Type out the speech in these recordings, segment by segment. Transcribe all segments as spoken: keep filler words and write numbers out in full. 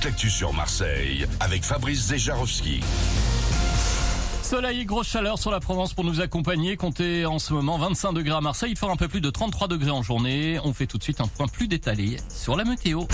toute l'actu sur Marseille avec Fabrice Zejarowski. Soleil et grosse chaleur sur la Provence pour nous accompagner. Comptez en ce moment vingt-cinq degrés à Marseille. Il fera un peu plus de trente-trois degrés en journée. On fait tout de suite un point plus détaillé sur la météo.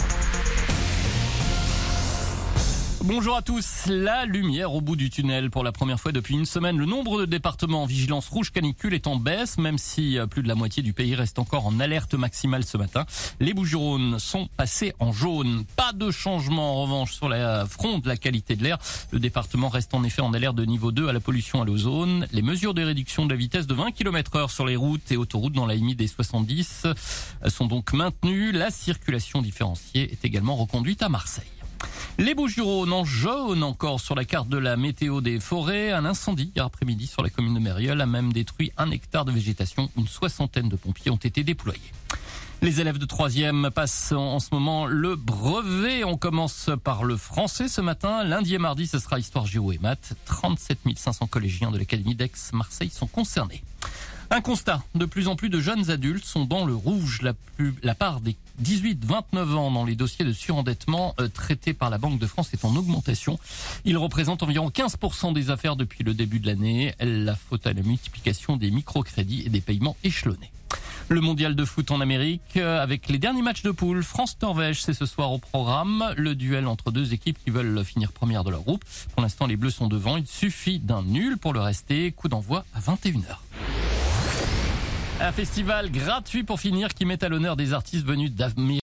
Bonjour à tous. La lumière au bout du tunnel. Pour la première fois depuis une semaine, le nombre de départements en vigilance rouge canicule est en baisse, même si plus de la moitié du pays reste encore en alerte maximale ce matin. Les Bouches-du-Rhône sont passés en jaune. Pas de changement en revanche sur la front de la qualité de l'air. Le département reste en effet en alerte de niveau deux à la pollution à l'ozone. Les mesures de réduction de la vitesse de vingt kilomètres heure sur les routes et autoroutes dans la limite des soixante-dix sont donc maintenues. La circulation différenciée est également reconduite à Marseille. Les Bouches-du-Rhône en jaune encore sur la carte de la météo des forêts. Un incendie hier après-midi sur la commune de Mériol a même détruit un hectare de végétation. Une soixantaine de pompiers ont été déployés. Les élèves de troisième passent en ce moment le brevet. On commence par le français ce matin. Lundi et mardi, ce sera histoire, géo et maths. trente-sept mille cinq cents collégiens de l'académie d'Aix-Marseille sont concernés. Un constat, de plus en plus de jeunes adultes sont dans le rouge. La, plus, la part des dix-huit vingt-neuf ans dans les dossiers de surendettement euh, traités par la Banque de France est en augmentation. Il représente environ quinze pour cent des affaires depuis le début de l'année. La faute à la multiplication des microcrédits et des paiements échelonnés. Le mondial de foot en Amérique, avec les derniers matchs de poule. France-Norvège, c'est ce soir au programme. Le duel entre deux équipes qui veulent finir première de leur groupe. Pour l'instant, les Bleus sont devant. Il suffit d'un nul pour le rester. Coup d'envoi à vingt et une heures. Un festival gratuit pour finir qui met à l'honneur des artistes venus d'Amérique.